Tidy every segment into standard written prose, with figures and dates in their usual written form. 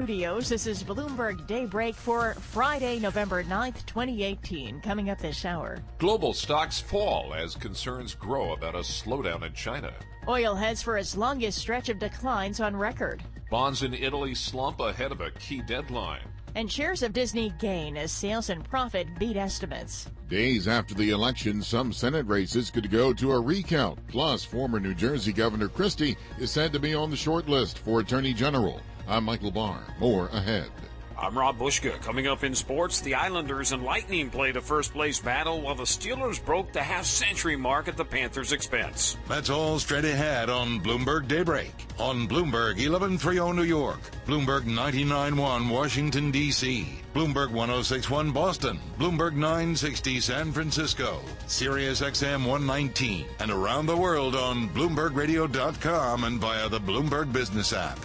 studios. This is Bloomberg Daybreak for Friday, November 9th, 2018. Coming up this hour. Global stocks fall as concerns grow about a slowdown in China. Oil heads for its longest stretch of declines on record. Bonds in Italy slump ahead of a key deadline. And shares of Disney gain as sales and profit beat estimates. Days after the election, some Senate races could go to a recount. Plus, former New Jersey Governor Christie is said to be on the short list for Attorney General. I'm Michael Barr. More ahead. I'm Rob Bushka. Coming up in sports, the Islanders and Lightning played a first-place battle while the Steelers broke the half-century mark at the Panthers' expense. That's all straight ahead on Bloomberg Daybreak. On Bloomberg 1130 New York, Bloomberg 99.1 Washington, D.C., Bloomberg 106.1 Boston, Bloomberg 960 San Francisco, Sirius XM 119, and around the world on BloombergRadio.com and via the Bloomberg Business app.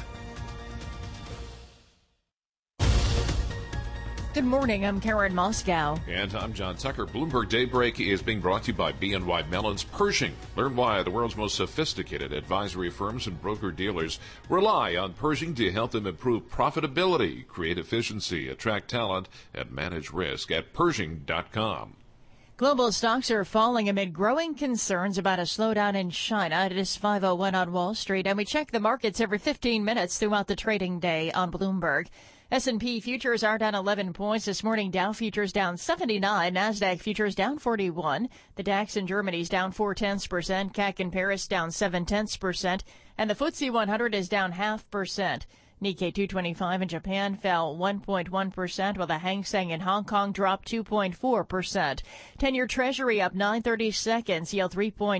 Good morning, I'm Karen Moscow. And I'm John Tucker. Bloomberg Daybreak is being brought to you by BNY Mellon's Pershing. Learn why the world's most sophisticated advisory firms and broker-dealers rely on Pershing to help them improve profitability, create efficiency, attract talent, and manage risk at Pershing.com. Global stocks are falling amid growing concerns about a slowdown in China. It is 5:01 on Wall Street, and we check the markets every 15 minutes throughout the trading day on Bloomberg. S&P futures are down 11 points this morning. Dow futures down 79. NASDAQ futures down 41. The DAX in Germany is down 0.4%. CAC in Paris down 0.7%. And the FTSE 100 is down 0.5%. Nikkei 225 in Japan fell 1.1%, while the Hang Seng in Hong Kong dropped 2.4%. 10-year Treasury up 9/32, yield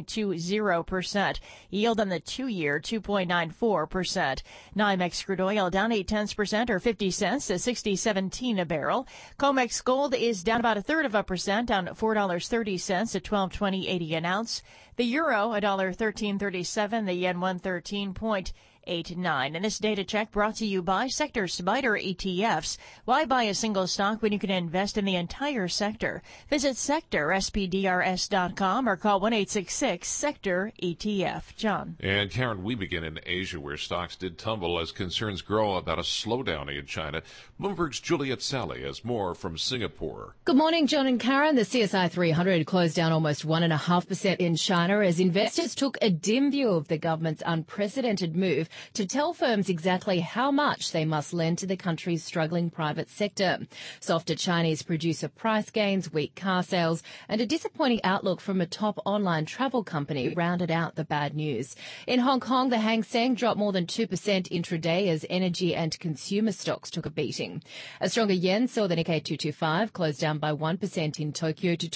3.20%. Yield on the 2-year 2.94%. NYMEX crude oil down 0.8% or 50 cents to $60.17 a barrel. COMEX gold is down about 1/3%, down $4.30 to $12.20.80 an ounce. The euro $1.1337, the yen 113.89. And this data check brought to you by Sector Spider ETFs. Why buy a single stock when you can invest in the entire sector? Visit sectorspdrs.com or call 1-866-SECTOR-ETF. John. And Karen, we begin in Asia, where stocks did tumble as concerns grow about a slowdown in China. Bloomberg's Juliet Sally has more from Singapore. Good morning, John and Karen. The CSI 300 closed down almost 1.5% in China as investors took a dim view of the government's unprecedented move to tell firms exactly how much they must lend to the country's struggling private sector. Softer Chinese producer price gains, weak car sales, and a disappointing outlook from a top online travel company rounded out the bad news. In Hong Kong, the Hang Seng dropped more than 2% intraday as energy and consumer stocks took a beating. A stronger yen saw the Nikkei 225 close down by 1% in Tokyo to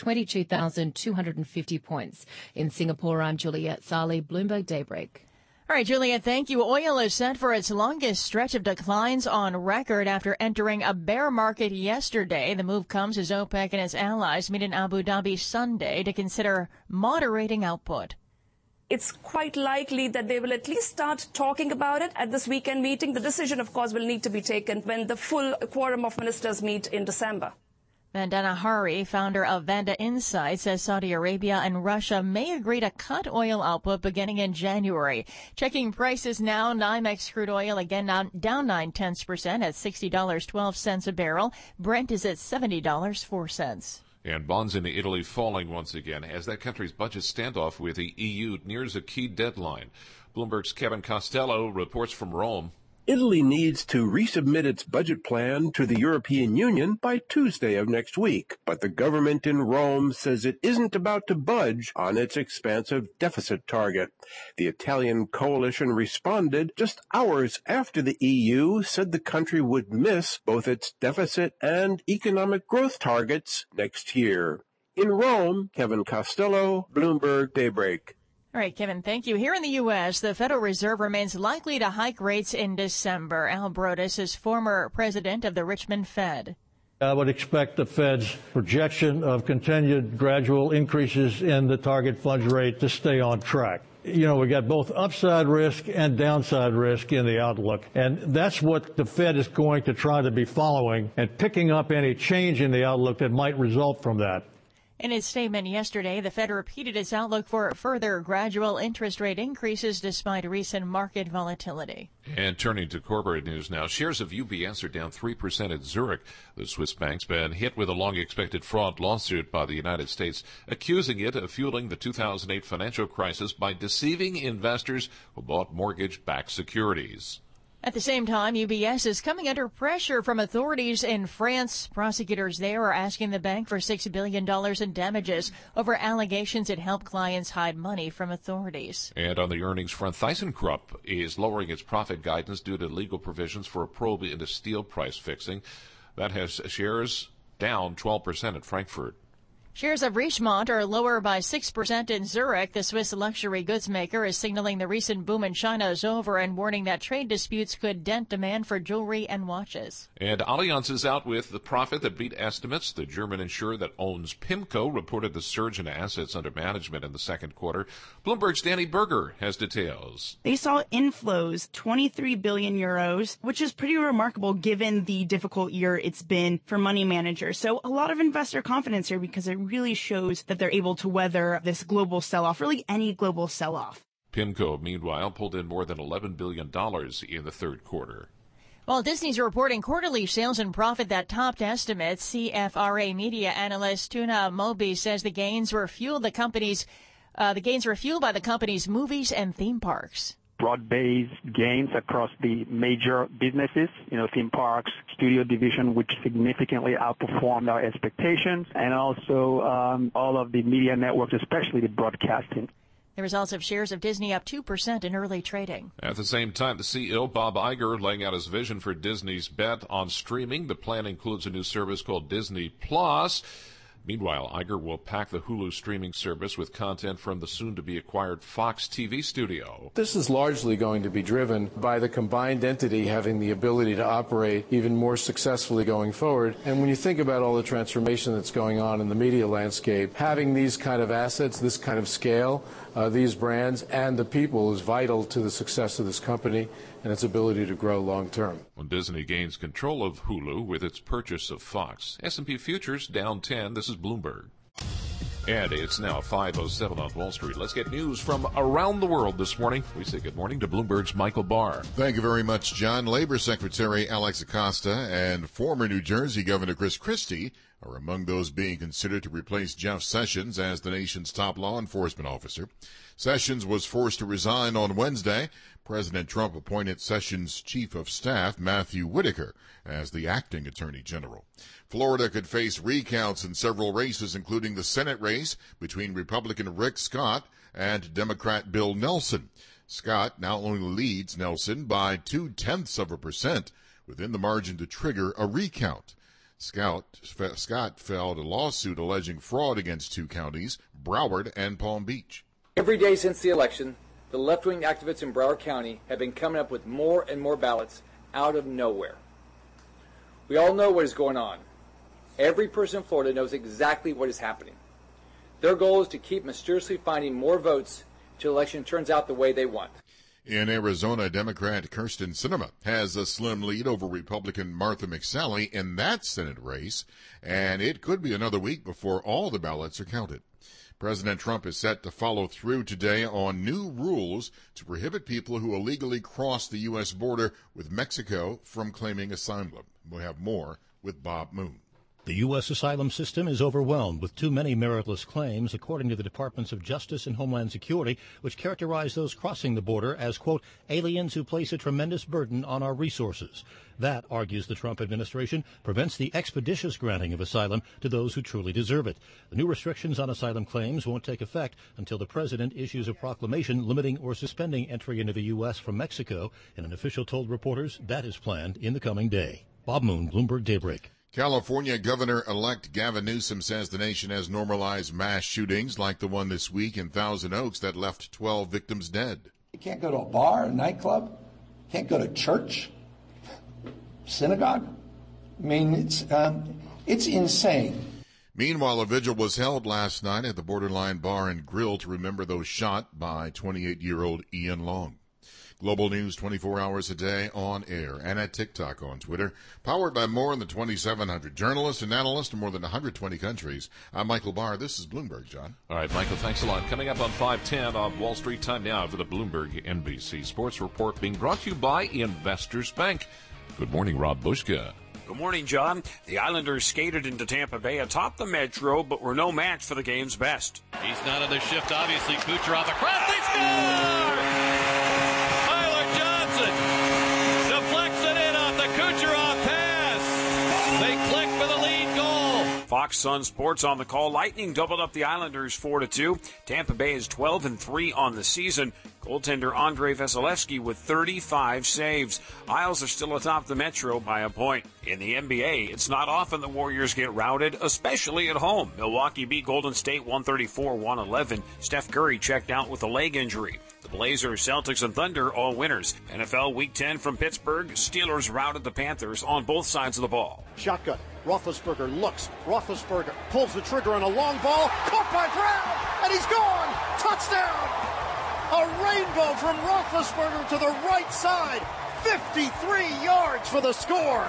22,250 points. In Singapore, I'm Juliet Sali, Bloomberg Daybreak. All right, Juliet, thank you. Oil is set for its longest stretch of declines on record after entering a bear market yesterday. The move comes as OPEC and its allies meet in Abu Dhabi Sunday to consider moderating output. It's quite likely that they will at least start talking about it at this weekend meeting. The decision, of course, will need to be taken when the full quorum of ministers meet in December. Vandana Hari, founder of Vanda Insights, says Saudi Arabia and Russia may agree to cut oil output beginning in January. Checking prices now, NYMEX crude oil again down 0.9% at $60.12 a barrel. Brent is at $70.04. And bonds in Italy falling once again as that country's budget standoff with the EU nears a key deadline. Bloomberg's Kevin Costello reports from Rome. Italy needs to resubmit its budget plan to the European Union by Tuesday of next week, but the government in Rome says it isn't about to budge on its expansive deficit target. The Italian coalition responded just hours after the EU said the country would miss both its deficit and economic growth targets next year. In Rome, Kevin Costello, Bloomberg Daybreak. All right, Kevin, thank you. Here in the U.S., the Federal Reserve remains likely to hike rates in December. Al Brodus is former president of the Richmond Fed. I would expect the Fed's projection of continued gradual increases in the target funds rate to stay on track. You know, we got both upside risk and downside risk in the outlook, and that's what the Fed is going to try to be following and picking up any change in the outlook that might result from that. In its statement yesterday, the Fed repeated its outlook for further gradual interest rate increases despite recent market volatility. And turning to corporate news now, shares of UBS are down 3% at Zurich. The Swiss bank's been hit with a long-expected fraud lawsuit by the United States, accusing it of fueling the 2008 financial crisis by deceiving investors who bought mortgage-backed securities. At the same time, UBS is coming under pressure from authorities in France. Prosecutors there are asking the bank for $6 billion in damages over allegations it helped clients hide money from authorities. And on the earnings front, ThyssenKrupp is lowering its profit guidance due to legal provisions for a probe into steel price fixing. That has shares down 12% at Frankfurt. Shares of Richemont are lower by 6% in Zurich. The Swiss luxury goods maker is signaling the recent boom in China is over and warning that trade disputes could dent demand for jewelry and watches. And Allianz is out with the profit that beat estimates. The German insurer that owns PIMCO reported the surge in assets under management in the second quarter. Bloomberg's Danny Berger has details. They saw inflows, 23 billion euros, which is pretty remarkable given the difficult year it's been for money managers. So a lot of investor confidence here because it really shows that they're able to weather this global sell-off, really any global sell-off. PIMCO, meanwhile, pulled in more than $11 billion in the third quarter. While Disney's reporting quarterly sales and profit that topped estimates, CFRA media analyst Tuna Moby says the gains were fueled by the company's movies and theme parks. Broad-based gains across the major businesses, theme parks, studio division, which significantly outperformed our expectations, and also all of the media networks, especially the broadcasting. The results of shares of Disney up 2% in early trading. At the same time, the CEO, Bob Iger, laying out his vision for Disney's bet on streaming. The plan includes a new service called Disney Plus. Meanwhile, Iger will pack the Hulu streaming service with content from the soon-to-be-acquired Fox TV studio. This is largely going to be driven by the combined entity having the ability to operate even more successfully going forward. And when you think about all the transformation that's going on in the media landscape, having these kind of assets, this kind of scale, these brands, and the people is vital to the success of this company and its ability to grow long term. When Disney gains control of Hulu with its purchase of Fox, S&P futures down 10. This is Bloomberg. And it's now 5:07 on Wall Street. Let's get news from around the world this morning. We say good morning to Bloomberg's Michael Barr. Thank you very much, John. Labor Secretary Alex Acosta and former New Jersey Governor Chris Christie are among those being considered to replace Jeff Sessions as the nation's top law enforcement officer. Sessions was forced to resign on Wednesday. President Trump appointed Sessions' chief of staff, Matthew Whitaker, as the acting attorney general. Florida could face recounts in several races, including the Senate race between Republican Rick Scott and Democrat Bill Nelson. Scott now only leads Nelson by 0.2% within the margin to trigger a recount. Scott filed a lawsuit alleging fraud against two counties, Broward and Palm Beach. Every day since the election, the left-wing activists in Broward County have been coming up with more and more ballots out of nowhere. We all know what is going on. Every person in Florida knows exactly what is happening. Their goal is to keep mysteriously finding more votes until the election turns out the way they want. In Arizona, Democrat Kyrsten Sinema has a slim lead over Republican Martha McSally in that Senate race, and it could be another week before all the ballots are counted. President Trump is set to follow through today on new rules to prohibit people who illegally cross the U.S. border with Mexico from claiming asylum. We'll have more with Bob Moon. The U.S. asylum system is overwhelmed with too many meritless claims, according to the Departments of Justice and Homeland Security, which characterize those crossing the border as, quote, aliens who place a tremendous burden on our resources. That, argues the Trump administration, prevents the expeditious granting of asylum to those who truly deserve it. The new restrictions on asylum claims won't take effect until the president issues a proclamation limiting or suspending entry into the U.S. from Mexico, and an official told reporters that is planned in the coming day. Bob Moon, Bloomberg Daybreak. California Governor-elect Gavin Newsom says the nation has normalized mass shootings like the one this week in Thousand Oaks that left 12 victims dead. You can't go to a bar, a nightclub, can't go to church, synagogue. I mean, it's insane. Meanwhile, a vigil was held last night at the Borderline Bar and Grill to remember those shot by 28-year-old Ian Long. Global News 24 hours a day on air and at TikTok on Twitter. Powered by more than 2,700 journalists and analysts in more than 120 countries. I'm Michael Barr. This is Bloomberg, John. All right, Michael, thanks a lot. Coming up on 5:10 on Wall Street, time now for the Bloomberg NBC Sports Report, being brought to you by Investors Bank. Good morning, Rob Bushka. Good morning, John. The Islanders skated into Tampa Bay atop the Metro, but were no match for the game's best. He's not on the shift, obviously. Kucherov across, they score! Tyler Johnson deflects it in off the Kucherov pass. They click for the lead goal. Fox Sun Sports on the call. Lightning doubled up the Islanders 4-2. Tampa Bay is 12-3 on the season. Goaltender Andrei Vasilevsky with 35 saves. Isles are still atop the Metro by a point. In the NBA, it's not often the Warriors get routed, especially at home. Milwaukee beat Golden State 134-111. Steph Curry checked out with a leg injury. The Blazers, Celtics, and Thunder all winners. NFL Week 10 from Pittsburgh. Steelers routed the Panthers on both sides of the ball. Shotgun. Roethlisberger looks. Roethlisberger pulls the trigger on a long ball. Caught by Brown, and he's gone. Touchdown. A rainbow from Roethlisberger to the right side. 53 yards for the score.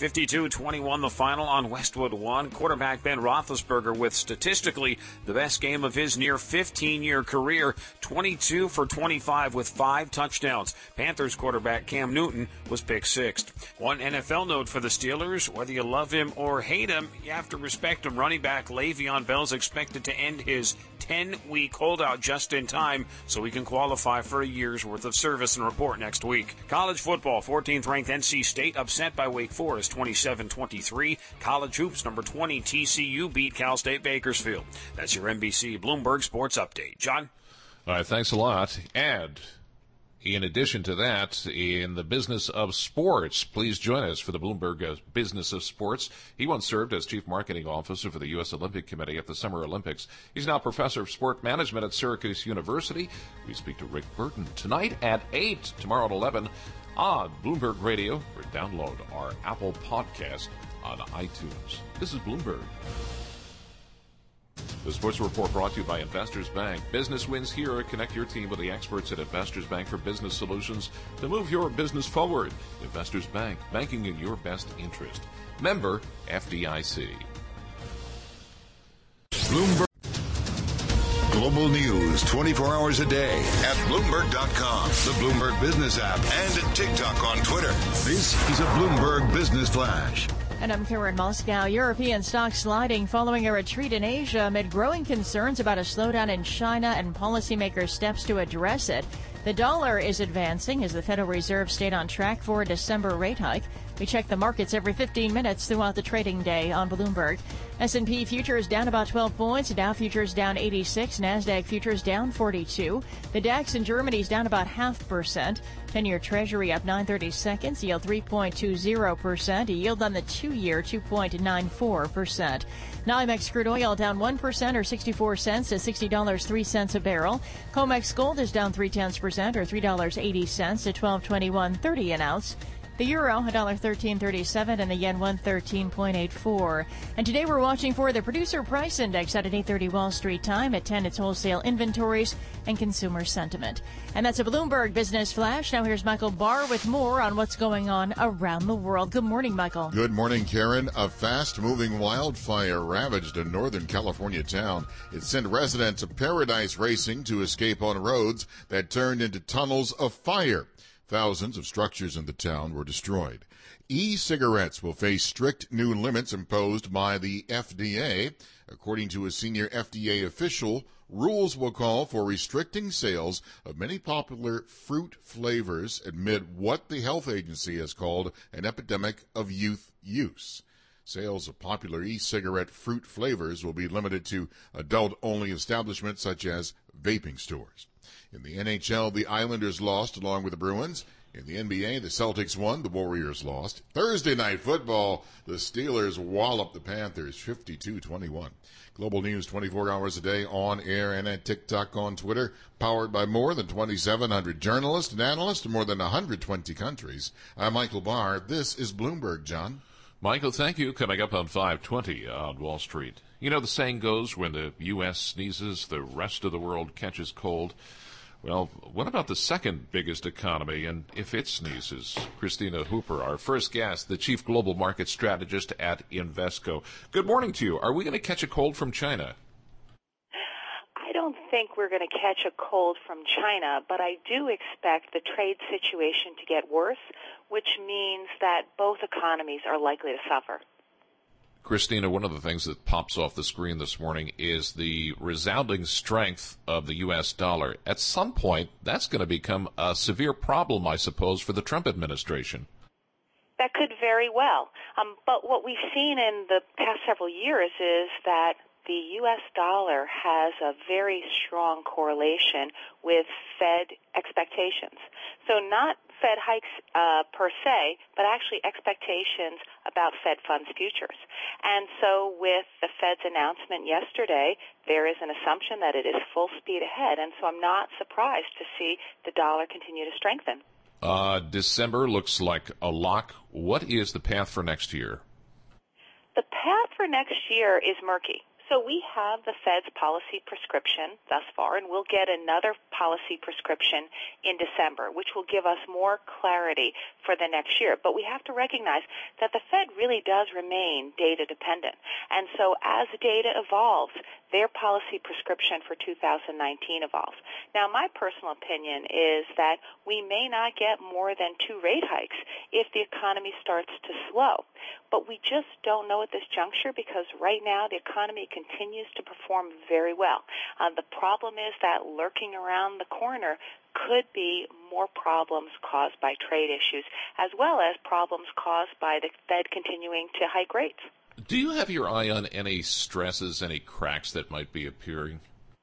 52-21 the final on Westwood One. Quarterback Ben Roethlisberger with statistically the best game of his near 15-year career, 22 for 25 with 5 touchdowns. Panthers quarterback Cam Newton was picked sixth. One NFL note for the Steelers, whether you love him or hate him, you have to respect him. Running back Le'Veon Bell is expected to end his 10-week holdout just in time so he can qualify for a year's worth of service and report next week. College football, 14th-ranked NC State upset by Wake Forest 27-23. College hoops, number 20 TCU beat Cal State Bakersfield. That's your NBC Bloomberg Sports Update. John? All right, thanks a lot. And in addition to that, in the business of sports, please join us for the Bloomberg Business of Sports. He once served as Chief Marketing Officer for the U.S. Olympic Committee at the Summer Olympics. He's now Professor of Sport Management at Syracuse University. We speak to Rick Burton tonight at 8, tomorrow at 11 on Bloomberg Radio, or download our Apple podcast on iTunes. This is Bloomberg. The Sports Report brought to you by Investors Bank. Business wins here. Connect your team with the experts at Investors Bank for business solutions to move your business forward. Investors Bank, banking in your best interest. Member FDIC. Bloomberg. Global news 24 hours a day at Bloomberg.com, the Bloomberg Business app, and at TikTok on Twitter. This is a Bloomberg Business Flash. And I'm Karen Moscow. European stocks sliding following a retreat in Asia amid growing concerns about a slowdown in China and policymakers' steps to address it. The dollar is advancing as the Federal Reserve stayed on track for a December rate hike. We check the markets every 15 minutes throughout the trading day on Bloomberg. S&P futures down about 12 points. Dow futures down 86. NASDAQ futures down 42. The DAX in Germany is down about 0.5%. 10-year Treasury up 9/32, yield 3.20%. A yield on the 2-year 2.94%. NYMEX crude oil down 1% or 64 cents to $60.03 a barrel. COMEX gold is down 0.3% or $3.80 to $12.21.30 an ounce. The euro, $1.1337, and the yen, 113.84. And today we're watching for the producer price index out at 8:30 Wall Street time. At 10, it's wholesale inventories and consumer sentiment. And that's a Bloomberg Business Flash. Now here's Michael Barr with more on what's going on around the world. Good morning, Michael. Good morning, Karen. A fast-moving wildfire ravaged a Northern California town. It sent residents of Paradise racing to escape on roads that turned into tunnels of fire. Thousands of structures in the town were destroyed. E-cigarettes will face strict new limits imposed by the FDA. According to a senior FDA official, rules will call for restricting sales of many popular fruit flavors amid what the health agency has called an epidemic of youth use. Sales of popular e-cigarette fruit flavors will be limited to adult-only establishments such as vaping stores. In the NHL, the Islanders lost along with the Bruins. In the NBA, the Celtics won, the Warriors lost. Thursday night football, the Steelers walloped the Panthers 52-21. Global news 24 hours a day on air and at TikTok on Twitter, powered by more than 2,700 journalists and analysts in more than 120 countries. I'm Michael Barr. This is Bloomberg, John. Michael, thank you. Coming up on 5:20 on Wall Street. You know, the saying goes, when the U.S. sneezes, the rest of the world catches cold. Well, what about the second biggest economy and if it sneezes? Christina Hooper, our first guest, the Chief Global Market Strategist at Invesco. Good morning to you. Are we going to catch a cold from China? I don't think we're going to catch a cold from China, but I do expect the trade situation to get worse, which means that both economies are likely to suffer. Christina, one of the things that pops off the screen this morning is the resounding strength of the U.S. dollar. At some point, that's going to become a severe problem, I suppose, for the Trump administration. That could very well. But what we've seen in the past several years is that the U.S. dollar has a very strong correlation with Fed expectations. So not Fed hikes per se, but actually expectations about Fed funds futures. And so with the Fed's announcement yesterday, there is an assumption that it is full speed ahead. And so I'm not surprised to see the dollar continue to strengthen. December looks like a lock. What is the path for next year? The path for next year is murky. So we have the Fed's policy prescription thus far, and we'll get another policy prescription in December, which will give us more clarity for the next year. But we have to recognize that the Fed really does remain data dependent. And so as data evolves, their policy prescription for 2019 evolves. Now, my personal opinion is that we may not get more than 2 rate hikes if the economy starts to slow. But we just don't know at this juncture because right now the economy continues to perform very well. The problem is that lurking around the corner could be more problems caused by trade issues as well as problems caused by the Fed continuing to hike rates. Do you have your eye on any stresses, any cracks that might be appearing?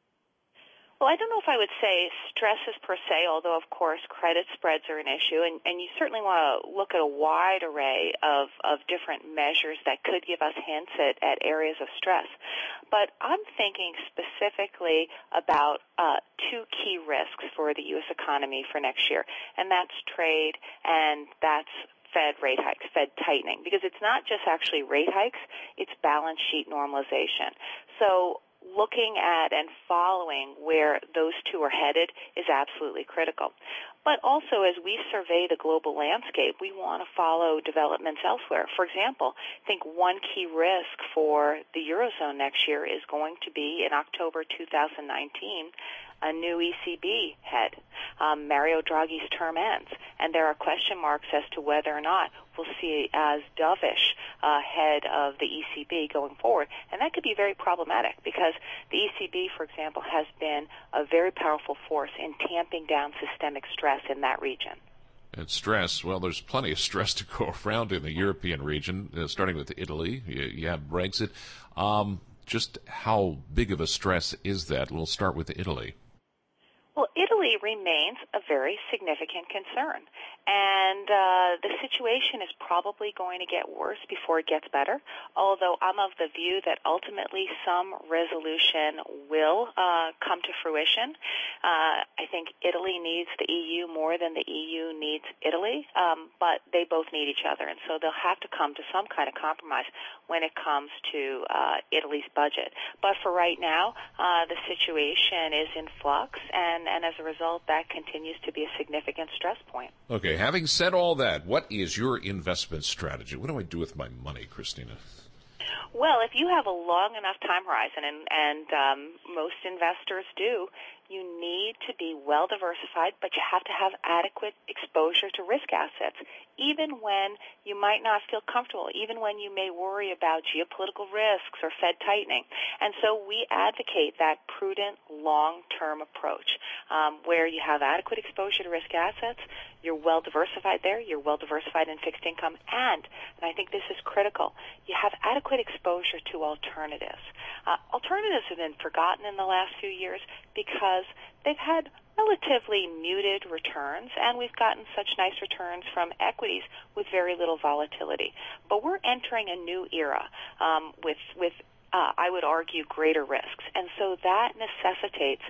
Well, I don't know if I would say stresses per se, although, of course, credit spreads are an issue, and you certainly want to look at a wide array of different measures that could give us hints at areas of stress. But I'm thinking specifically about 2 key risks for the U.S. economy for next year, and that's trade and that's Fed rate hikes, Fed tightening, because it's not just actually rate hikes, it's balance sheet normalization. So looking at and following where those 2 are headed is absolutely critical. But also, as we survey the global landscape, we want to follow developments elsewhere. For example, I think one key risk for the Eurozone next year is going to be in October 2019, a new ECB head. Mario Draghi's term ends, and there are question marks as to whether or not we'll see as dovish head of the ECB going forward. And that could be very problematic because the ECB, for example, has been a very powerful force in tamping down systemic stress in that region. And stress, well, there's plenty of stress to go around in the European region, starting with Italy. You have Brexit. Just how big of a stress is that? We'll start with Italy. Well, Italy remains a very significant concern, and the situation is probably going to get worse before it gets better, although I'm of the view that ultimately some resolution will come to fruition. I think Italy needs the EU more than the EU needs Italy, but they both need each other, and so they'll have to come to some kind of compromise when it comes to Italy's budget. But for right now, the situation is in flux, and as a result, that continues to be a significant stress point. Okay, having said all that, what is your investment strategy? What do I do with my money, Christina? Well, if you have a long enough time horizon, and most investors do, you need to be well diversified, but you have to have adequate exposure to risk assets, even when you might not feel comfortable, even when you may worry about geopolitical risks or Fed tightening. And so we advocate that prudent long-term approach where you have adequate exposure to risk assets, you're well diversified there, you're well diversified in fixed income, and I think this is critical, you have adequate exposure to alternatives. Alternatives have been forgotten in the last few years because they've had relatively muted returns, and we've gotten such nice returns from equities with very little volatility. But we're entering a new era with I would argue, greater risks. And so that necessitates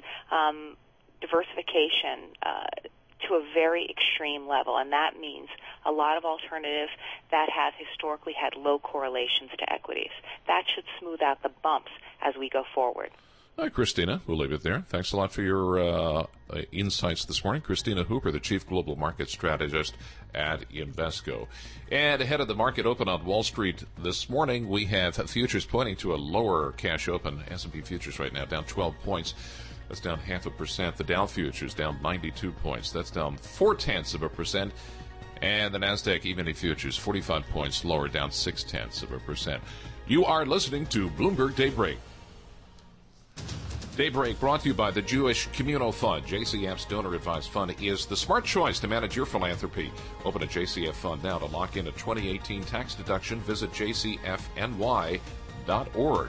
diversification to a very extreme level, and that means a lot of alternatives that have historically had low correlations to equities. That should smooth out the bumps as we go forward. Hi, Christina. We'll leave it there. Thanks a lot for your insights this morning. Christina Hooper, the Chief Global Market Strategist at Invesco. And ahead of the market open on Wall Street this morning, we have futures pointing to a lower cash open. S&P futures right now down 12 points. That's down 0.5%. The Dow futures down 92 points. That's down 0.4%. And the NASDAQ E-mini futures 45 points lower, down 0.6%. You are listening to Bloomberg Daybreak. Daybreak brought to you by the Jewish Communal Fund. JCF's donor-advised fund is the smart choice to manage your philanthropy. Open a JCF fund now to lock in a 2018 tax deduction. Visit jcfny.org.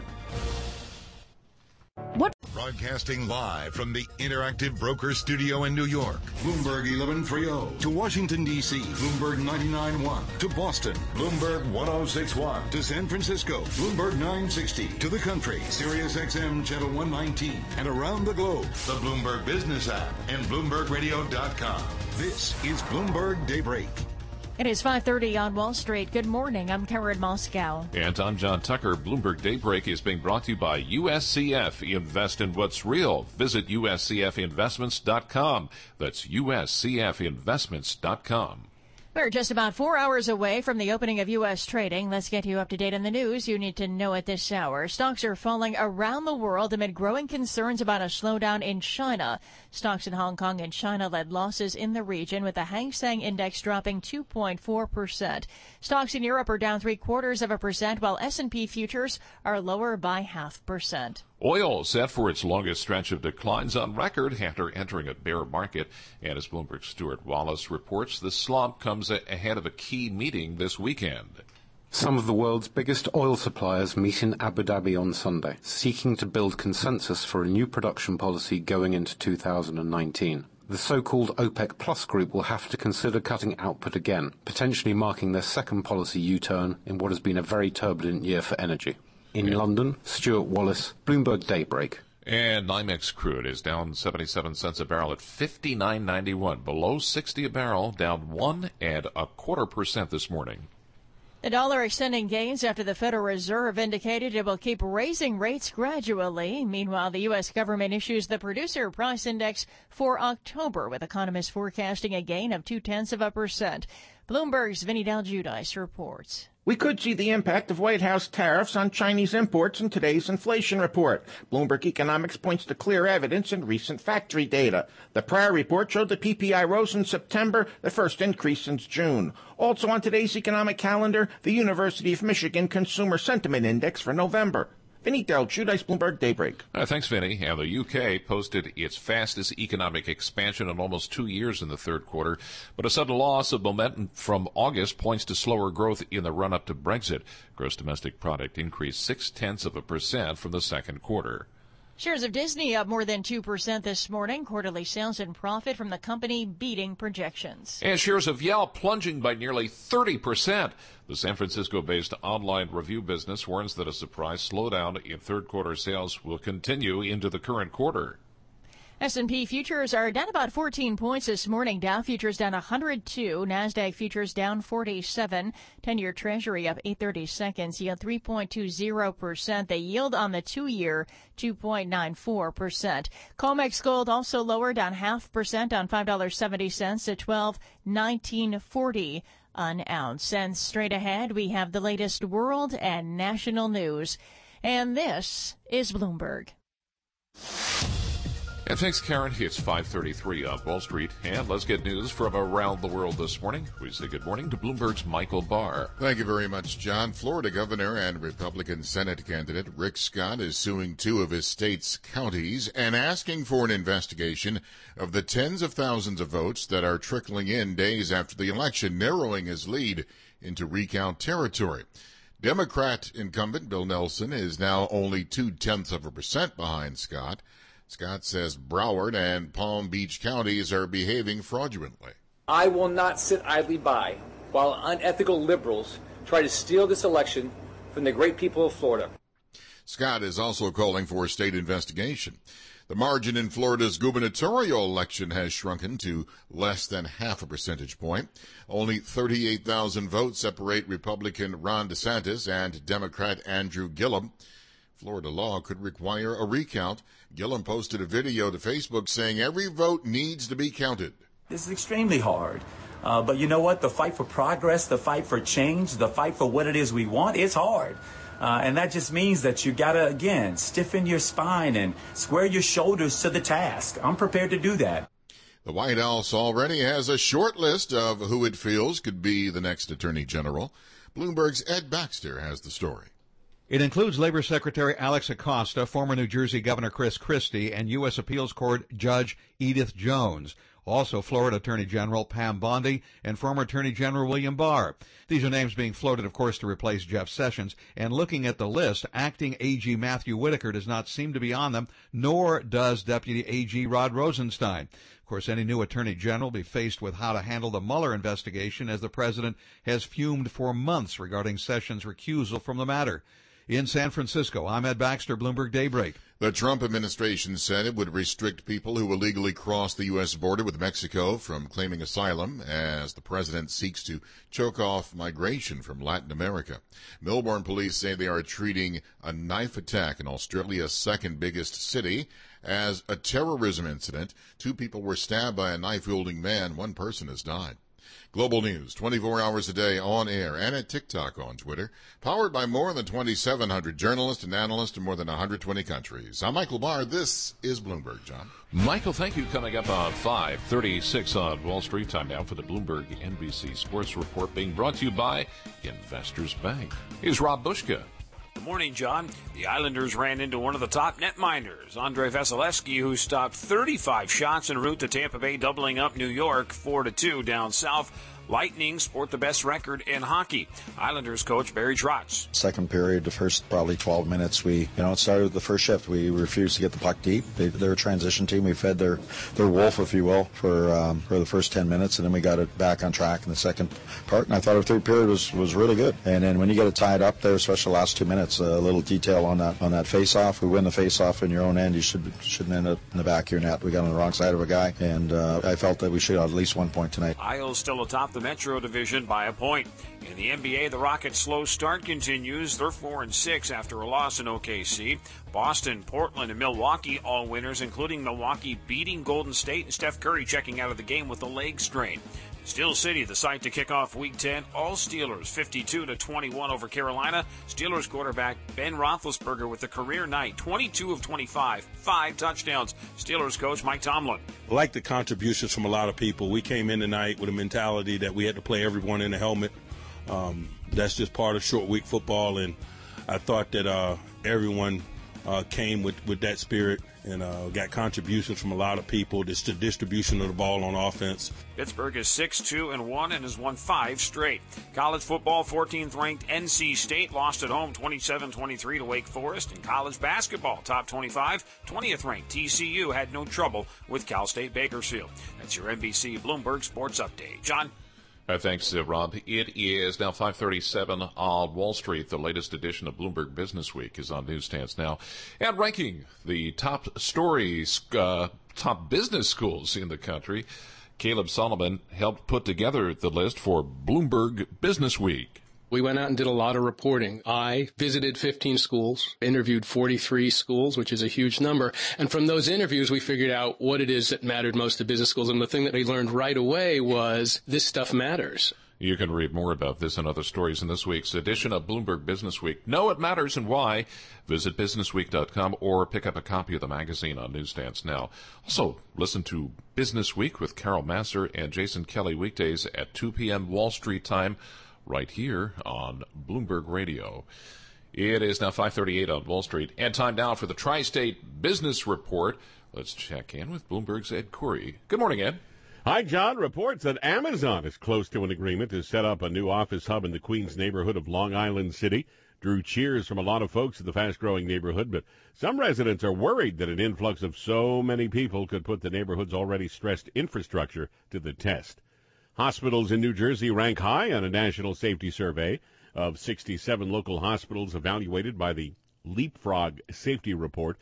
What? Broadcasting live from the Interactive Broker Studio in New York. Bloomberg 1130. To Washington, D.C. Bloomberg 99.1. To Boston. Bloomberg 106.1. To San Francisco. Bloomberg 960. To the country. Sirius XM Channel 119. And around the globe. The Bloomberg Business app and BloombergRadio.com. This is Bloomberg Daybreak. It is 5:30 on Wall Street. Good morning. I'm Karen Moscow. And I'm John Tucker. Bloomberg Daybreak is being brought to you by USCF. Invest in what's real. Visit USCFinvestments.com. That's USCFinvestments.com. We're just about 4 hours away from the opening of U.S. trading. Let's get you up to date on the news you need to know at this hour. Stocks are falling around the world amid growing concerns about a slowdown in China. Stocks in Hong Kong and China led losses in the region, with the Hang Seng Index dropping 2.4%. Stocks in Europe are down 0.75%, while S&P futures are lower by 0.5%. Oil set for its longest stretch of declines on record after entering a bear market. And as Bloomberg's Stuart Wallace reports, the slump comes ahead of a key meeting this weekend. Some of the world's biggest oil suppliers meet in Abu Dhabi on Sunday, seeking to build consensus for a new production policy going into 2019. The so-called OPEC Plus group will have to consider cutting output again, potentially marking their second policy U-turn in what has been a very turbulent year for energy. In London, Stuart Wallace, Bloomberg Daybreak. And NYMEX crude is down 77 cents a barrel at $59.91, below 60 a barrel, down 1.25% this morning. The dollar extending gains after the Federal Reserve indicated it will keep raising rates gradually. Meanwhile, the U.S. government issues the Producer Price Index for October, with economists forecasting a gain of 0.2%. Bloomberg's Vinny Del Giudice reports. We could see the impact of White House tariffs on Chinese imports in today's inflation report. Bloomberg Economics points to clear evidence in recent factory data. The prior report showed the PPI rose in September, the first increase since June. Also on today's economic calendar, the University of Michigan Consumer Sentiment Index for November. Vinny Del Giudice, Bloomberg Daybreak. Thanks, Vinny. And the UK posted its fastest economic expansion in almost 2 years in the third quarter, but a sudden loss of momentum from August points to slower growth in the run-up to Brexit. Gross domestic product increased 0.6% from the second quarter. Shares of Disney up more than 2% this morning. Quarterly sales and profit from the company beating projections. And shares of Yelp plunging by nearly 30%. The San Francisco-based online review business warns that a surprise slowdown in third quarter sales will continue into the current quarter. S&P futures are down about 14 points this morning. Dow futures down 102. NASDAQ futures down 47. 10-year Treasury up 8/30 seconds. Yield 3.20%. The yield on the 2-year 2.94%. COMEX gold also lower, down 0.5% on $5.70 to $12.1940 an ounce. And straight ahead, we have the latest world and national news. And this is Bloomberg. And thanks, Karen. It's 5:33 on Wall Street. And let's get news from around the world this morning. We say good morning to Bloomberg's Michael Barr. Thank you very much, John. Florida Governor and Republican Senate candidate Rick Scott is suing 2 of his state's counties and asking for an investigation of the tens of thousands of votes that are trickling in days after the election, narrowing his lead into recount territory. Democrat incumbent Bill Nelson is now only 0.2% behind Scott. Scott says Broward and Palm Beach counties are behaving fraudulently. I will not sit idly by while unethical liberals try to steal this election from the great people of Florida. Scott is also calling for a state investigation. The margin in Florida's gubernatorial election has shrunken to less than 0.5 percentage point. Only 38,000 votes separate Republican Ron DeSantis and Democrat Andrew Gillum. Florida law could require a recount. Gillum posted a video to Facebook saying every vote needs to be counted. This is extremely hard. But you know what? The fight for progress, the fight for change, the fight for what it is we want is hard. And that just means that you got to, again, stiffen your spine and square your shoulders to the task. I'm prepared to do that. The White House already has a short list of who it feels could be the next Attorney General. Bloomberg's Ed Baxter has the story. It includes Labor Secretary Alex Acosta, former New Jersey Governor Chris Christie, and U.S. Appeals Court Judge Edith Jones. Also, Florida Attorney General Pam Bondi and former Attorney General William Barr. These are names being floated, of course, to replace Jeff Sessions. And looking at the list, acting AG Matthew Whitaker does not seem to be on them, nor does Deputy AG Rod Rosenstein. Of course, any new Attorney General will be faced with how to handle the Mueller investigation, as the President has fumed for months regarding Sessions' recusal from the matter. In San Francisco, I'm Ed Baxter, Bloomberg Daybreak. The Trump administration said it would restrict people who illegally cross the U.S. border with Mexico from claiming asylum as the president seeks to choke off migration from Latin America. Melbourne police say they are treating a knife attack in Australia's second biggest city as a terrorism incident. 2 people were stabbed by a knife-wielding man. 1 person has died. Global News, 24 hours a day on air and at TikTok on Twitter. Powered by more than 2,700 journalists and analysts in more than 120 countries. I'm Michael Barr. This is Bloomberg, John. Michael, thank you. Coming up on 5:36 on Wall Street. Time now for the Bloomberg NBC Sports Report, being brought to you by Investors Bank. Here's Rob Bushka. Good morning, John. The Islanders ran into one of the top netminders, Andrei Vasilevsky, who stopped 35 shots en route to Tampa Bay, doubling up New York 4-2 down south. Lightning sport the best record in hockey. Islanders coach Barry Trotz. Second period, the first probably 12 minutes, it started with the first shift. We refused to get the puck deep. They're a transition team. We fed their wolf, if you will, for the first 10 minutes, and then we got it back on track in the second part. And I thought our third period was really good. And then when you get it tied up there, especially the last 2 minutes, a little detail on that face-off. We win the face-off in your own end. You shouldn't end up in the back of your net. We got on the wrong side of a guy, and I felt that we should have at least 1 point tonight. Isles still atop the Metro Division by a point. In the NBA, the Rockets' slow start continues. They're 4-6 after a loss in OKC. Boston, Portland, and Milwaukee all winners, including Milwaukee beating Golden State and Steph Curry checking out of the game with a leg strain. Steel City, the site to kick off Week 10. All Steelers, 52-21 over Carolina. Steelers quarterback Ben Roethlisberger with a career night, 22 of 25, 5 touchdowns. Steelers coach Mike Tomlin. I like the contributions from a lot of people. We came in tonight with a mentality that we had to play everyone in a helmet. That's just part of short week football, and I thought that everyone came with that spirit and got contributions from a lot of people. It's the distribution of the ball on offense. Pittsburgh is 6-2-1 and has won 5 straight. College football, 14th ranked NC State lost at home 27-23 to Wake Forest. And college basketball, top 25, 20th ranked TCU had no trouble with Cal State Bakersfield. That's your NBC Bloomberg Sports Update. John? Thanks, Rob. It is now 5:37 on Wall Street. The latest edition of Bloomberg Business Week is on newsstands now. And ranking the top stories, top business schools in the country, Caleb Solomon helped put together the list for Bloomberg Business Week. We went out and did a lot of reporting. I visited 15 schools, interviewed 43 schools, which is a huge number. And from those interviews, we figured out what it is that mattered most to business schools. And the thing that we learned right away was this stuff matters. You can read more about this and other stories in this week's edition of Bloomberg Business Week. Know it matters and why. Visit businessweek.com or pick up a copy of the magazine on newsstands now. Also, listen to Business Week with Carol Masser and Jason Kelly weekdays at 2 p.m. Wall Street time, right here on Bloomberg Radio. It is now 5:38 on Wall Street, and time now for the Tri-State Business Report. Let's check in with Bloomberg's Ed Khoury. Good morning, Ed. Hi, John. Reports that Amazon is close to an agreement to set up a new office hub in the Queens neighborhood of Long Island City. Drew cheers from a lot of folks in the fast-growing neighborhood, but some residents are worried that an influx of so many people could put the neighborhood's already stressed infrastructure to the test. Hospitals in New Jersey rank high on a national safety survey. Of 67 local hospitals evaluated by the Leapfrog Safety Report,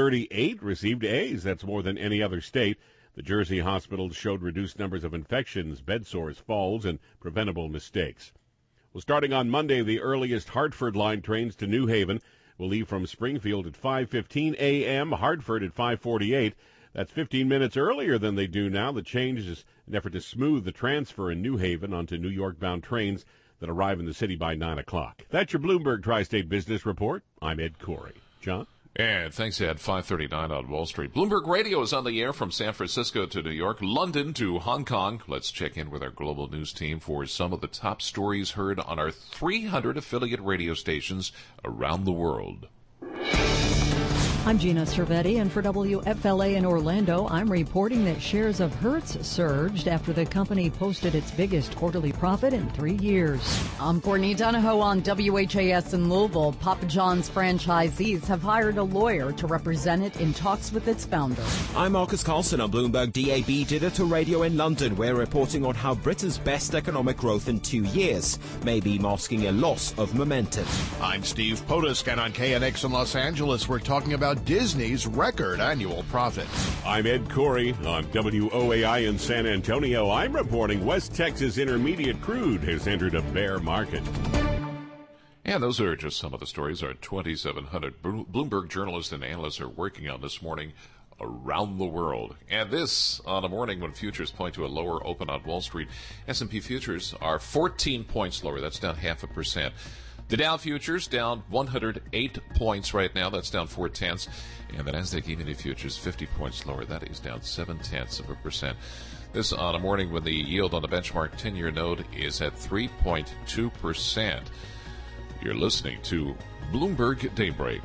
38 received A's. That's more than any other state. The Jersey hospitals showed reduced numbers of infections, bed sores, falls, and preventable mistakes. Well, starting on Monday, the earliest Hartford line trains to New Haven will leave from Springfield at 5:15 a.m., Hartford at 5:48. That's 15 minutes earlier than they do now. The change is an effort to smooth the transfer in New Haven onto New York-bound trains that arrive in the city by 9 o'clock. That's your Bloomberg Tri-State Business Report. I'm Ed Corey. John? And thanks, Ed. 5:39 on Wall Street. Bloomberg Radio is on the air from San Francisco to New York, London to Hong Kong. Let's check in with our global news team for some of the top stories heard on our 300 affiliate radio stations around the world. I'm Gina Cervetti, and for WFLA in Orlando, I'm reporting that shares of Hertz surged after the company posted its biggest quarterly profit in 3 years. I'm Courtney Donahoe on WHAS in Louisville. Papa John's franchisees have hired a lawyer to represent it in talks with its founder. I'm Marcus Carlson on Bloomberg DAB Digital Radio in London. We're reporting on how Britain's best economic growth in 2 years may be masking a loss of momentum. I'm Steve Potusk, and on KNX in Los Angeles, we're talking about Disney's record annual profit. I'm Ed Corey on WOAI in San Antonio. I'm reporting West Texas Intermediate crude has entered a bear market. And those are just some of the stories our 2,700 Bloomberg journalists and analysts are working on this morning around the world. And this on a morning when futures point to a lower open on Wall Street. S&P futures are 14 points lower. That's down 0.5%. The Dow futures down 108 points right now. That's down 0.4. And the Nasdaq E-mini futures 50 points lower. That is down 0.7%. This on a morning when the yield on the benchmark 10-year note is at 3.2%. You're listening to Bloomberg Daybreak.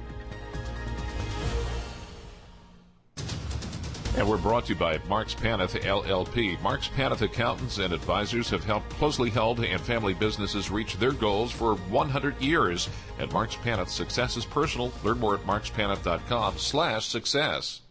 And we're brought to you by Marks Paneth, LLP. Marks Paneth accountants and advisors have helped closely held and family businesses reach their goals for 100 years. At Marks Paneth, success is personal. Learn more at markspaneth.com/success.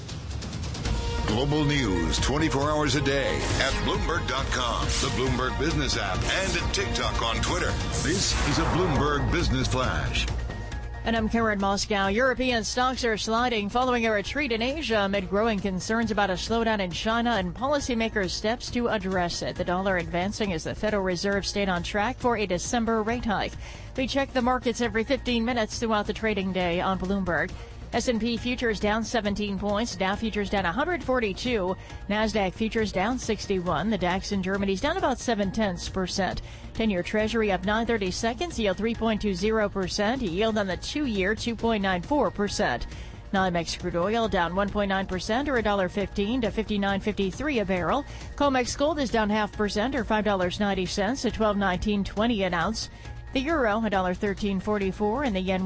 Global news 24 hours a day at Bloomberg.com, the Bloomberg Business app, and at TikTok on Twitter. This is a Bloomberg Business Flash. And I'm Karen Moscow. European stocks are sliding following a retreat in Asia amid growing concerns about a slowdown in China and policymakers' steps to address it. The dollar advancing as the Federal Reserve stayed on track for a December rate hike. We check the markets every 15 minutes throughout the trading day on Bloomberg. S&P futures down 17 points, Dow futures down 142, Nasdaq futures down 61, the DAX in Germany's down about 0.7%. 10-year Treasury up 9/32, yield 3.20%, yield on the 2-year 2.94%. NYMEX crude oil down 1.9% or $1.15 to $59.53 a barrel. COMEX gold is down 0.5% or $5.90 to $12.19.20 an ounce. The euro, $1.13.44, and the yen,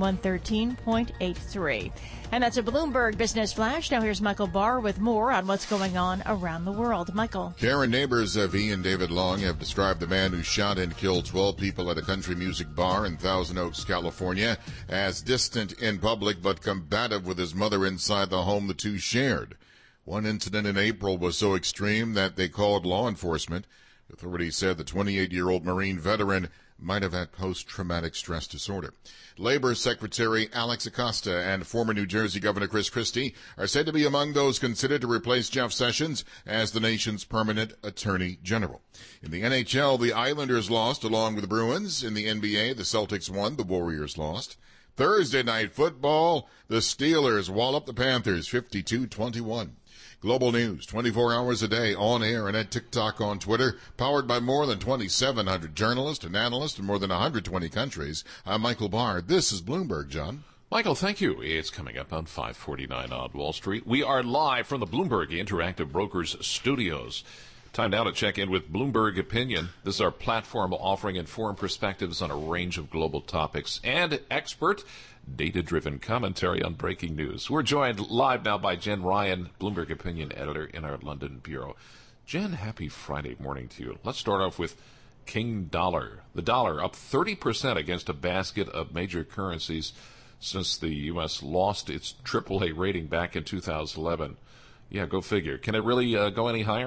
113.83. And that's a Bloomberg Business Flash. Now here's Michael Barr with more on what's going on around the world. Michael. Karen, neighbors of Ian David Long have described the man who shot and killed 12 people at a country music bar in Thousand Oaks, California, as distant in public but combative with his mother inside the home the two shared. One incident in April was so extreme that they called law enforcement. Authorities said the 28-year-old Marine veteran might have had post-traumatic stress disorder. Labor Secretary Alex Acosta and former New Jersey Governor Chris Christie are said to be among those considered to replace Jeff Sessions as the nation's permanent attorney general. In the NHL, the Islanders lost along with the Bruins. In the NBA, the Celtics won, the Warriors lost. Thursday night football, the Steelers wallop the Panthers 52-21. Global news, 24 hours a day, on air and at TikTok, on Twitter, powered by more than 2,700 journalists and analysts in more than 120 countries. I'm Michael Barr. This is Bloomberg, John. Michael, thank you. It's coming up on 5:49 on Wall Street. We are live from the Bloomberg Interactive Brokers studios. Time now to check in with Bloomberg Opinion. This is our platform offering informed perspectives on a range of global topics and expert data-driven commentary on breaking news. We're joined live now by Jen Ryan, Bloomberg Opinion Editor in our London bureau. Jen, happy Friday morning to you. Let's start off with King Dollar. The dollar up 30% against a basket of major currencies since the U.S. lost its AAA rating back in 2011. Yeah, go figure. Can it really go any higher?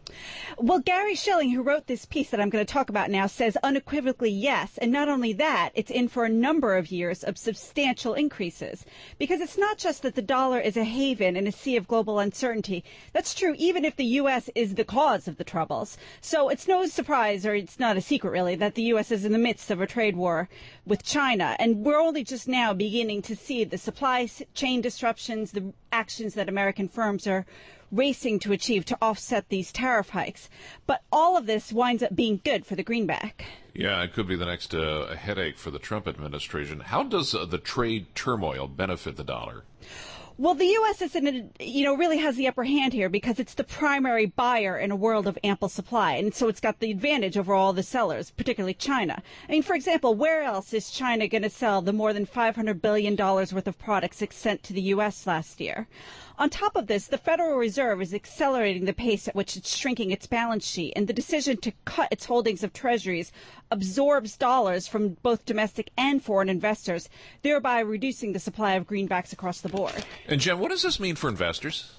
Well, Gary Schilling, who wrote this piece that I'm going to talk about now, says unequivocally yes. And not only that, it's in for a number of years of substantial increases. Because it's not just that the dollar is a haven in a sea of global uncertainty. That's true even if the U.S. is the cause of the troubles. So it's no surprise, or it's not a secret really, that the U.S. is in the midst of a trade war with China. And we're only just now beginning to see the supply chain disruptions, the actions that American firms are racing to achieve to offset these tariff hikes. But all of this winds up being good for the greenback. Yeah, it could be the next headache for the Trump administration. How does the trade turmoil benefit the dollar? Well, the U.S. is really has the upper hand here because it's the primary buyer in a world of ample supply. And so it's got the advantage over all the sellers, particularly China. I mean, for example, where else is China going to sell the more than $500 billion worth of products it sent to the U.S. last year? On top of this, the Federal Reserve is accelerating the pace at which it's shrinking its balance sheet, and the decision to cut its holdings of treasuries absorbs dollars from both domestic and foreign investors, thereby reducing the supply of greenbacks across the board. And Jen, what does this mean for investors?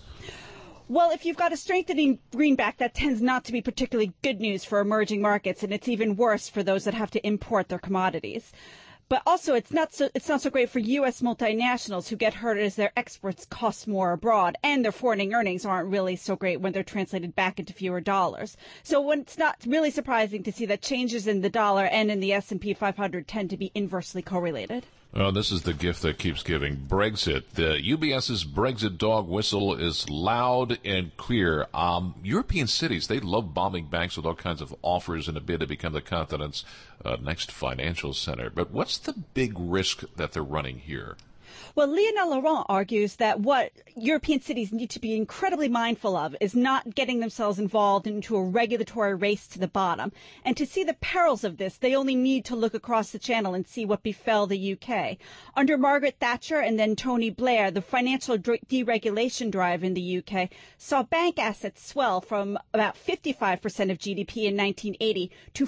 Well, if you've got a strengthening greenback, that tends not to be particularly good news for emerging markets, and it's even worse for those that have to import their commodities. But also, it's not so great for U.S. multinationals who get hurt as their exports cost more abroad, and their foreign earnings aren't really so great when they're translated back into fewer dollars. So it's not really surprising to see that changes in the dollar and in the S&P 500 tend to be inversely correlated. Oh, this is the gift that keeps giving. Brexit. The UBS's Brexit dog whistle is loud and clear. European cities, they love bombing banks with all kinds of offers in a bid to become the continent's next financial center. But what's the big risk that they're running here? Well, Lionel Laurent argues that what European cities need to be incredibly mindful of is not getting themselves involved into a regulatory race to the bottom. And to see the perils of this, they only need to look across the channel and see what befell the UK. Under Margaret Thatcher and then Tony Blair, the financial deregulation drive in the UK saw bank assets swell from about 55% of GDP in 1980 to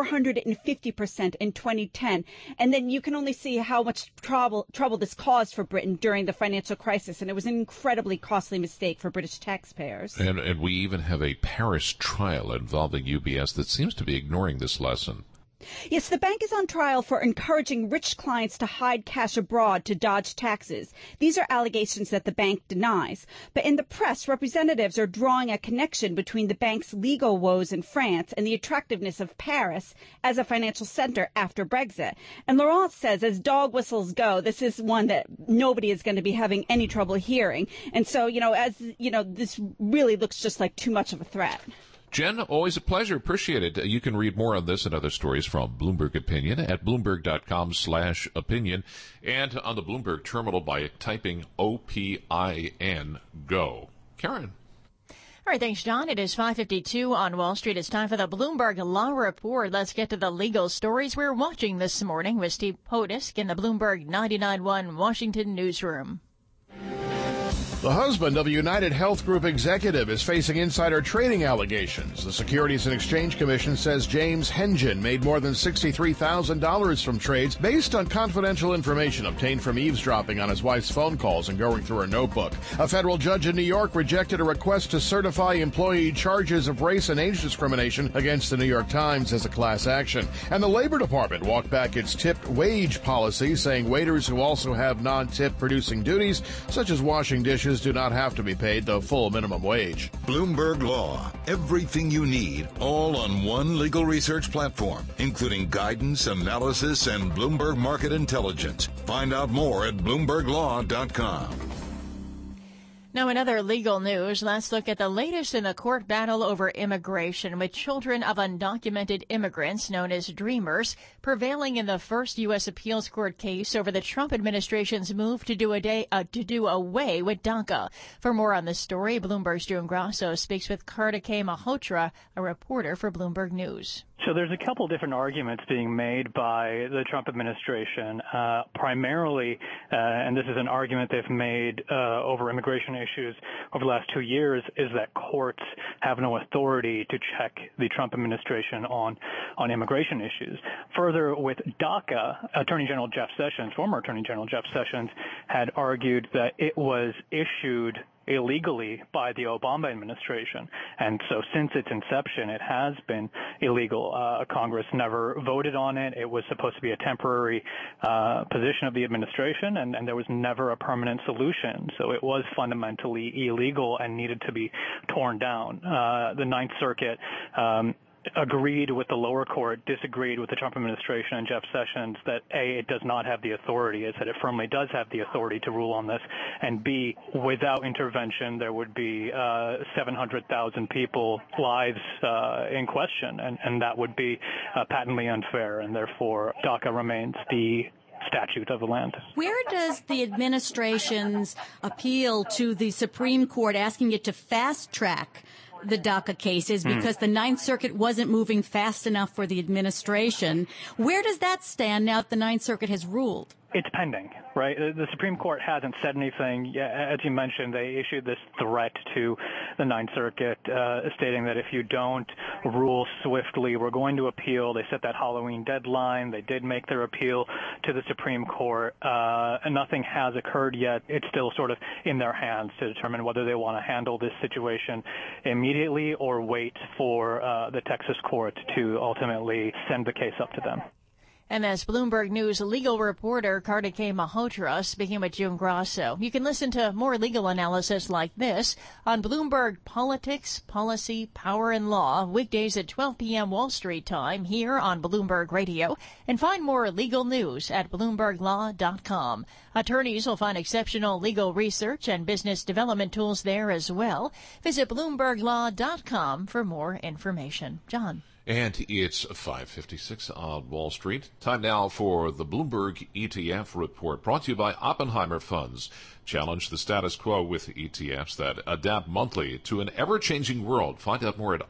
450% in 2010. And then you can only see how much trouble this caused for Britain during the financial crisis, and it was an incredibly costly mistake for British taxpayers. And we even have a Paris trial involving UBS that seems to be ignoring this lesson. Yes, the bank is on trial for encouraging rich clients to hide cash abroad to dodge taxes. These are allegations that the bank denies. But in the press, representatives are drawing a connection between the bank's legal woes in France and the attractiveness of Paris as a financial center after Brexit. And Laurent says, as dog whistles go, this is one that nobody is going to be having any trouble hearing. And so, this really looks just like too much of a threat. Jen, always a pleasure. Appreciate it. You can read more on this and other stories from Bloomberg Opinion at Bloomberg.com/opinion and on the Bloomberg terminal by typing OPIN GO. Karen. All right, thanks, John. It is 5:52 on Wall Street. It's time for the Bloomberg Law Report. Let's get to the legal stories we're watching this morning with Steve Potisk in the Bloomberg 99.1 Washington newsroom. The husband of a United Health Group executive is facing insider trading allegations. The Securities and Exchange Commission says James Hengen made more than $63,000 from trades based on confidential information obtained from eavesdropping on his wife's phone calls and going through her notebook. A federal judge in New York rejected a request to certify employee charges of race and age discrimination against the New York Times as a class action. And the Labor Department walked back its tipped wage policy, saying waiters who also have non-tip producing duties, such as washing dishes, do not have to be paid the full minimum wage. Bloomberg Law. Everything you need, all on one legal research platform, including guidance, analysis, and Bloomberg Market Intelligence. Find out more at BloombergLaw.com. Now, in other legal news, let's look at the latest in the court battle over immigration, with children of undocumented immigrants, known as Dreamers, prevailing in the first U.S. appeals court case over the Trump administration's move to do away with DACA. For more on this story, Bloomberg's Drew Ingrosso speaks with Kartikeya Malhotra, a reporter for Bloomberg News. So there's a couple different arguments being made by the Trump administration, primarily, and this is an argument they've made over immigration issues over the last 2 years, is that courts have no authority to check the Trump administration on immigration issues. Further, with DACA, former Attorney General Jeff Sessions, had argued that it was issued illegally by the Obama administration. And so since its inception, it has been illegal. Congress never voted on it. It was supposed to be a temporary position of the administration, and there was never a permanent solution. So it was fundamentally illegal and needed to be torn down. The Ninth Circuit agreed with the lower court, disagreed with the Trump administration and Jeff Sessions that A, it does not have the authority. It said it firmly does have the authority to rule on this, and B, without intervention, there would be 700,000 people lives in question, and that would be patently unfair, and therefore DACA remains the statute of the land. Where does the administration's appeal to the Supreme Court asking it to fast track the DACA cases because the Ninth Circuit wasn't moving fast enough for the administration, where does that stand now that the Ninth Circuit has ruled? It's pending, right? The Supreme Court hasn't said anything. As you mentioned, they issued this threat to the Ninth Circuit stating that if you don't rule swiftly, we're going to appeal. They set that Halloween deadline. They did make their appeal to the Supreme Court. And nothing has occurred yet. It's still sort of in their hands to determine whether they want to handle this situation immediately or wait for the Texas court to ultimately send the case up to them. And that's Bloomberg News legal reporter Kartikeya Malhotra speaking with June Grasso. You can listen to more legal analysis like this on Bloomberg Politics, Policy, Power, and Law, weekdays at 12 p.m. Wall Street time here on Bloomberg Radio. And find more legal news at BloombergLaw.com. Attorneys will find exceptional legal research and business development tools there as well. Visit BloombergLaw.com for more information. John. And it's 5:56 on Wall Street. Time now for the Bloomberg ETF report, brought to you by Oppenheimer Funds. Challenge the status quo with ETFs that adapt monthly to an ever-changing world. Find out more at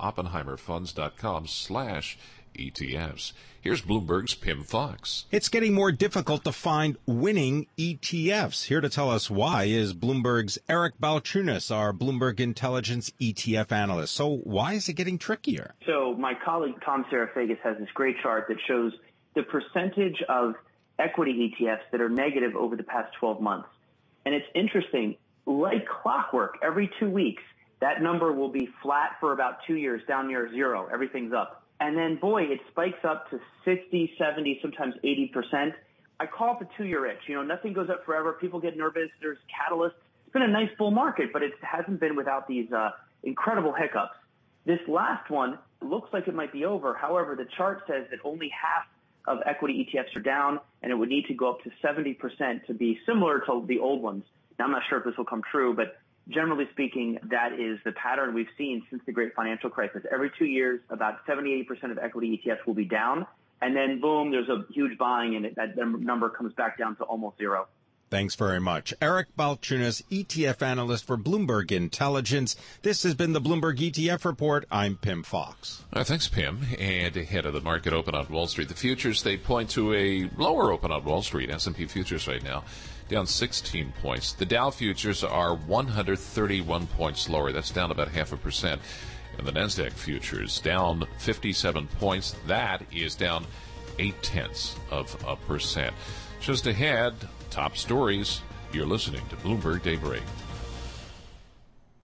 oppenheimerfunds.com/ETFs. Here's Bloomberg's Pim Fox. It's getting more difficult to find winning ETFs. Here to tell us why is Bloomberg's Eric Balchunas, our Bloomberg Intelligence ETF analyst. So why is it getting trickier? So my colleague Tom Serafagis has this great chart that shows the percentage of equity ETFs that are negative over the past 12 months. And it's interesting, like clockwork, every 2 weeks, that number will be flat for about 2 years, down near zero. Everything's up. And then, boy, it spikes up to 60, 70, sometimes 80%. I call it the 2-year itch. You know, nothing goes up forever. People get nervous. There's catalysts. It's been a nice bull market, but it hasn't been without these incredible hiccups. This last one looks like it might be over. However, the chart says that only half of equity ETFs are down, and it would need to go up to 70% to be similar to the old ones. Now, I'm not sure if this will come true, but generally speaking, that is the pattern we've seen since the great financial crisis. Every 2 years, about 70-80% of equity ETFs will be down, and then, boom, there's a huge buying, and that number comes back down to almost zero. Thanks very much. Eric Balchunas, ETF analyst for Bloomberg Intelligence. This has been the Bloomberg ETF Report. I'm Pim Fox. Thanks, Pim. And ahead of the market open on Wall Street, the futures, they point to a lower open on Wall Street. S&P futures right now down 16 points. The Dow futures are 131 points lower. That's down about 0.5%. And the NASDAQ futures down 57 points. That is down 0.8%. Just ahead, top stories. You're listening to Bloomberg Daybreak.